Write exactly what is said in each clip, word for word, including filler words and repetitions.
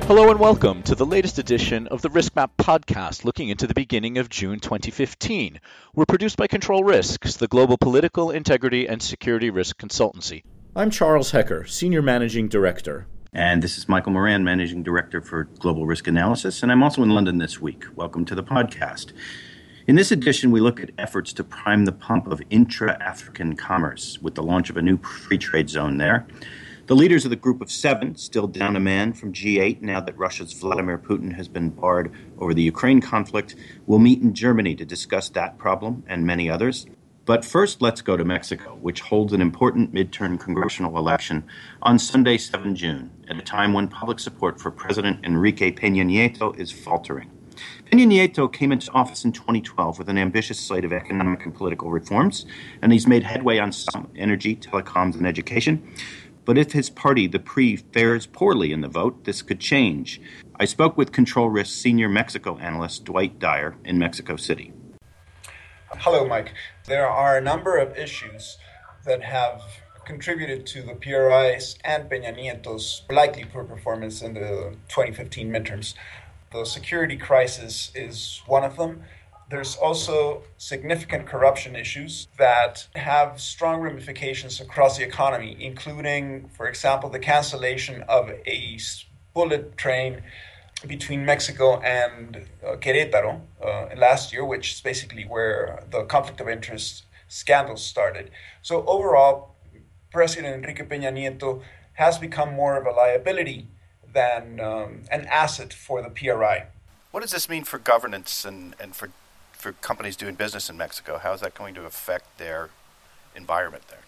Hello and welcome to the latest edition of the RiskMap podcast, looking into the beginning of June twenty fifteen. We're produced by Control Risks, the global political, integrity, and security risk consultancy. I'm Charles Hecker, Senior Managing Director. And this is Michael Moran, Managing Director for Global Risk Analysis, and I'm also in London this week. Welcome to the podcast. In this edition, we look at efforts to prime the pump of intra-African commerce with the launch of a new free trade zone there. The leaders of the Group of Seven, still down a man from G eight now that Russia's Vladimir Putin has been barred over the Ukraine conflict, will meet in Germany to discuss that problem and many others. But first, let's go to Mexico, which holds an important midterm congressional election on Sunday, the seventh of June, at a time when public support for President Enrique Peña Nieto is faltering. Peña Nieto came into office in twenty twelve with an ambitious slate of economic and political reforms, and he's made headway on some energy, telecoms, and education. But if his party, the P R I, fares poorly in the vote, this could change. I spoke with Control Risk senior Mexico analyst Dwight Dyer in Mexico City. Hello, Mike. There are a number of issues that have contributed to the P R I's and Peña Nieto's likely poor performance in the twenty fifteen midterms. The security crisis is one of them. There's also significant corruption issues that have strong ramifications across the economy, including, for example, the cancellation of a bullet train between Mexico and uh, Querétaro uh, last year, which is basically where the conflict of interest scandals started. So overall, President Enrique Peña Nieto has become more of a liability than um, an asset for the P R I. What does this mean for governance and, and for for companies doing business in Mexico? How is that going to affect their environment there?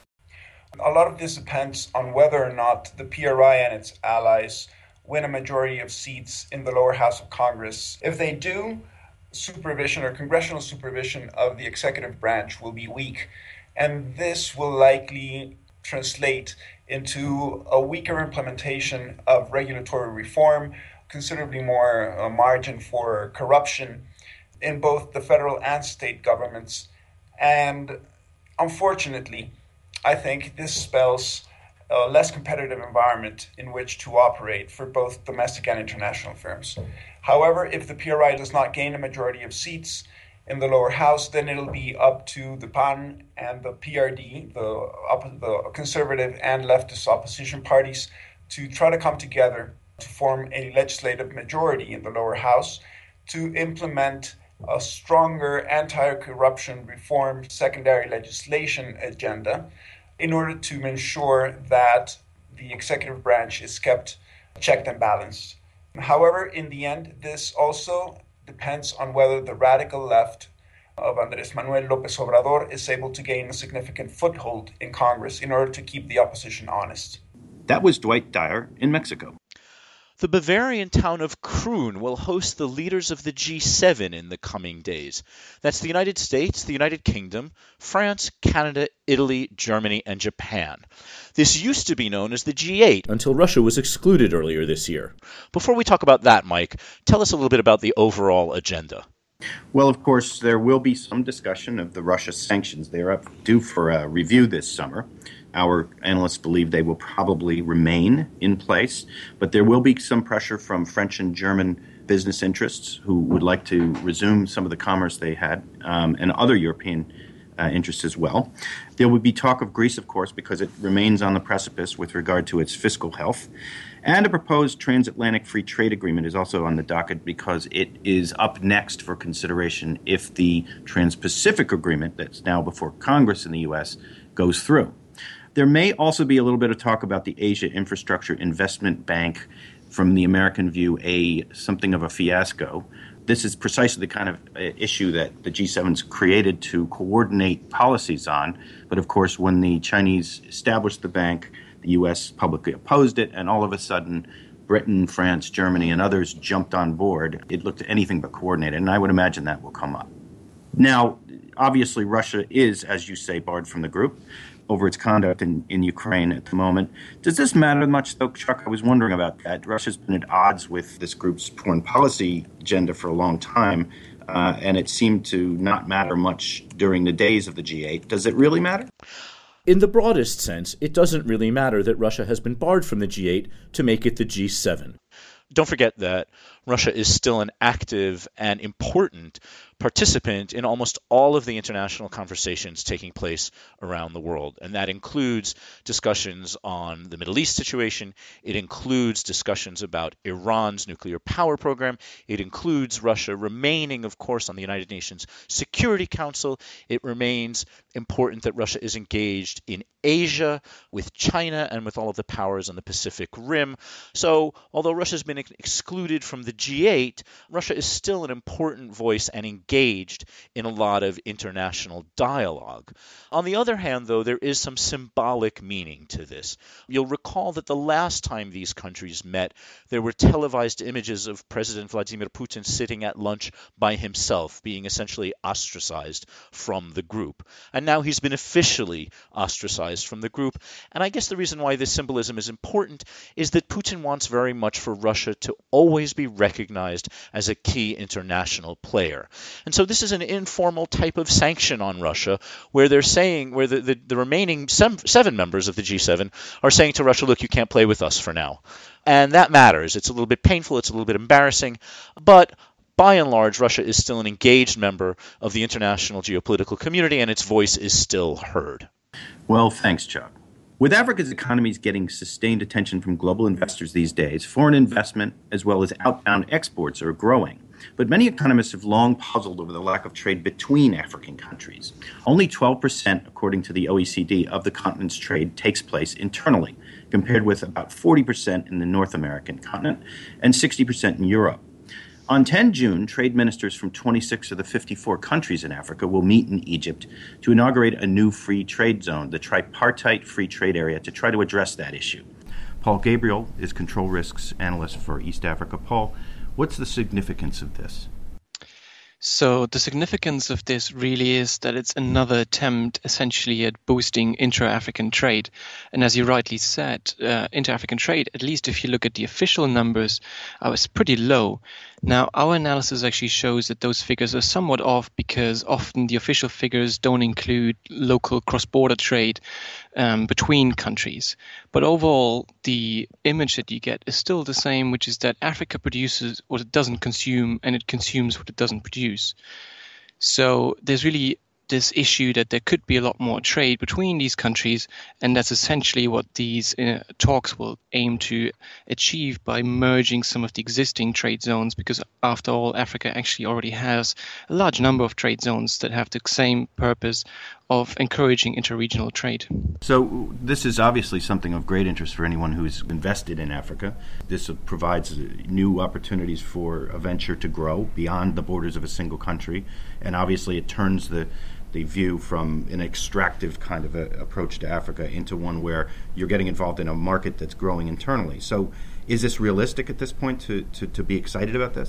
A lot of this depends on whether or not the P R I and its allies win a majority of seats in the lower house of Congress. If they do, supervision or congressional supervision of the executive branch will be weak, and this will likely translate into a weaker implementation of regulatory reform, considerably more uh, margin for corruption in both the federal and state governments. And unfortunately, I think this spells a less competitive environment in which to operate for both domestic and international firms. However, if the P R I does not gain a majority of seats in the lower house, then it'll be up to the P A N and the P R D, the, the conservative and leftist opposition parties, to try to come together to form a legislative majority in the lower house to implement a stronger anti-corruption reform secondary legislation agenda in order to ensure that the executive branch is kept checked and balanced. However, in the end, this also depends on whether the radical left of Andrés Manuel López Obrador is able to gain a significant foothold in Congress in order to keep the opposition honest. That was Dwight Dyer in Mexico. The Bavarian town of Krun will host the leaders of the G seven in the coming days. That's the United States, the United Kingdom, France, Canada, Italy, Germany, and Japan. This used to be known as the G eight. Until Russia was excluded earlier this year. Before we talk about that, Mike, tell us a little bit about the overall agenda. Well, of course, there will be some discussion of the Russia sanctions. They are up due for a review this summer. Our analysts believe they will probably remain in place, but there will be some pressure from French and German business interests who would like to resume some of the commerce they had, um, and other European uh, interests as well. There will be talk of Greece, of course, because it remains on the precipice with regard to its fiscal health. And a proposed transatlantic free trade agreement is also on the docket because it is up next for consideration if the Trans-Pacific Agreement that's now before Congress in the U S goes through. There may also be a little bit of talk about the Asia Infrastructure Investment Bank, from the American view, a something of a fiasco. This is precisely the kind of issue that the G seven's created to coordinate policies on. But of course, when the Chinese established the bank, the U S publicly opposed it, and all of a sudden, Britain, France, Germany, and others jumped on board. It looked anything but coordinated, and I would imagine that will come up. Now, obviously, Russia is, as you say, barred from the group over its conduct in, in Ukraine at the moment. Does this matter much, though, Chuck? I was wondering about that. Russia's been at odds with this group's foreign policy agenda for a long time, uh, and it seemed to not matter much during the days of the G eight. Does it really matter? In the broadest sense, it doesn't really matter that Russia has been barred from the G eight to make it the G seven. Don't forget that Russia is still an active and important participant in almost all of the international conversations taking place around the world. And that includes discussions on the Middle East situation. It includes discussions about Iran's nuclear power program. It includes Russia remaining, of course, on the United Nations Security Council. It remains important that Russia is engaged in Asia with China and with all of the powers on the Pacific Rim. So although Russia has been excluded from the G eight, Russia is still an important voice and engaged in a lot of international dialogue. On the other hand, though, there is some symbolic meaning to this. You'll recall that the last time these countries met, there were televised images of President Vladimir Putin sitting at lunch by himself, being essentially ostracized from the group. And now he's been officially ostracized from the group. And I guess the reason why this symbolism is important is that Putin wants very much for Russia to always be recognized as a key international player. And so this is an informal type of sanction on Russia where they're saying, where the, the, the remaining seven, seven members of the G seven are saying to Russia, look, you can't play with us for now. And that matters. It's a little bit painful. It's a little bit embarrassing. But by and large, Russia is still an engaged member of the international geopolitical community, and its voice is still heard. Well, thanks, Chuck. With Africa's economies getting sustained attention from global investors these days, foreign investment as well as outbound exports are growing. But many economists have long puzzled over the lack of trade between African countries. Only twelve percent, according to the O E C D, of the continent's trade takes place internally, compared with about forty percent in the North American continent and sixty percent in Europe. On the tenth of June, trade ministers from twenty-six of the fifty-four countries in Africa will meet in Egypt to inaugurate a new free trade zone, the Tripartite Free Trade Area, to try to address that issue. Paul Gabriel is Control Risks Analyst for East Africa. Paul, what's the significance of this? So the significance of this really is that it's another attempt essentially at boosting intra-African trade. And as you rightly said, uh, inter-African trade, at least if you look at the official numbers, uh, is pretty low. Now, our analysis actually shows that those figures are somewhat off because often the official figures don't include local cross-border trade um, between countries. But overall, the image that you get is still the same, which is that Africa produces what it doesn't consume and it consumes what it doesn't produce. So there's really this issue that there could be a lot more trade between these countries, and that's essentially what these uh, talks will aim to achieve by merging some of the existing trade zones, because after all, Africa actually already has a large number of trade zones that have the same purpose of encouraging interregional trade. So this is obviously something of great interest for anyone who's invested in Africa. This provides new opportunities for a venture to grow beyond the borders of a single country, and obviously it turns the the view from an extractive kind of a approach to Africa into one where you're getting involved in a market that's growing internally. So is this realistic at this point to, to, to be excited about this?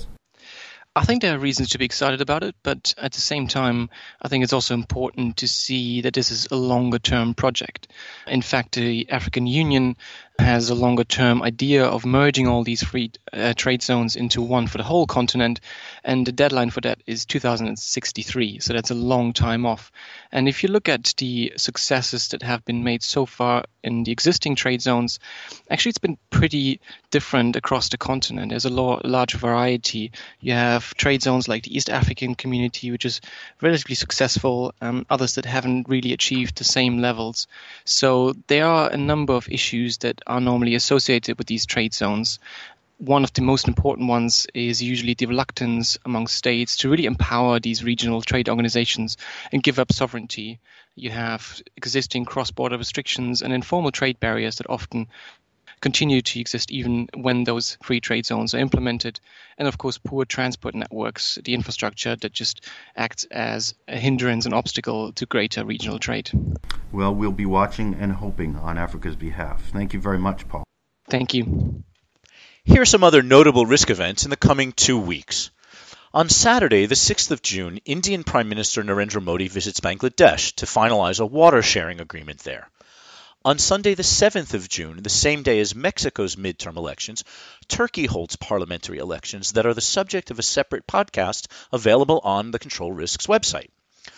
I think there are reasons to be excited about it, but at the same time, I think it's also important to see that this is a longer-term project. In fact, the African Union has a longer-term idea of merging all these free uh, trade zones into one for the whole continent, and the deadline for that is two thousand sixty-three, so that's a long time off. And if you look at the successes that have been made so far in the existing trade zones, actually it's been pretty different across the continent. There's a lo- large variety. You have trade zones like the East African Community, which is relatively successful, um, others that haven't really achieved the same levels. So there are a number of issues that are normally associated with these trade zones. One of the most important ones is usually the reluctance among states to really empower these regional trade organizations and give up sovereignty. You have existing cross-border restrictions and informal trade barriers that often continue to exist even when those free trade zones are implemented. And of course, poor transport networks, the infrastructure that just acts as a hindrance and obstacle to greater regional trade. Well, we'll be watching and hoping on Africa's behalf. Thank you very much, Paul. Thank you. Here are some other notable risk events in the coming two weeks. On Saturday, the sixth of June, Indian Prime Minister Narendra Modi visits Bangladesh to finalize a water-sharing agreement there. On Sunday, the seventh of June, the same day as Mexico's midterm elections, Turkey holds parliamentary elections that are the subject of a separate podcast available on the Control Risks website.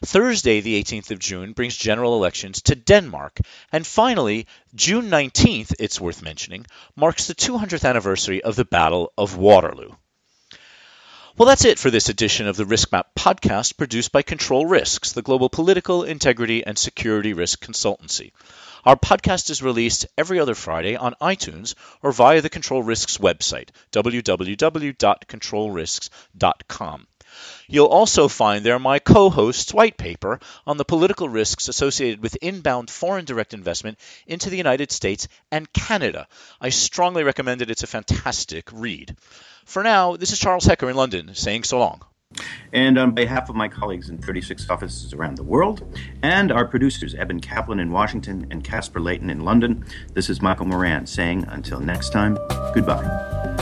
Thursday, the eighteenth of June, brings general elections to Denmark. And finally, June nineteenth, it's worth mentioning, marks the two hundredth anniversary of the Battle of Waterloo. Well, that's it for this edition of the RiskMap podcast produced by Control Risks, the global political, integrity, and security risk consultancy. Our podcast is released every other Friday on iTunes or via the Control Risks website, w w w dot control risks dot com. You'll also find there my co-host's white paper on the political risks associated with inbound foreign direct investment into the United States and Canada. I strongly recommend it. It's a fantastic read. For now, this is Charles Hecker in London saying so long. And on behalf of my colleagues in thirty-six offices around the world, and our producers, Eben Kaplan in Washington and Casper Layton in London, this is Michael Moran saying until next time, goodbye.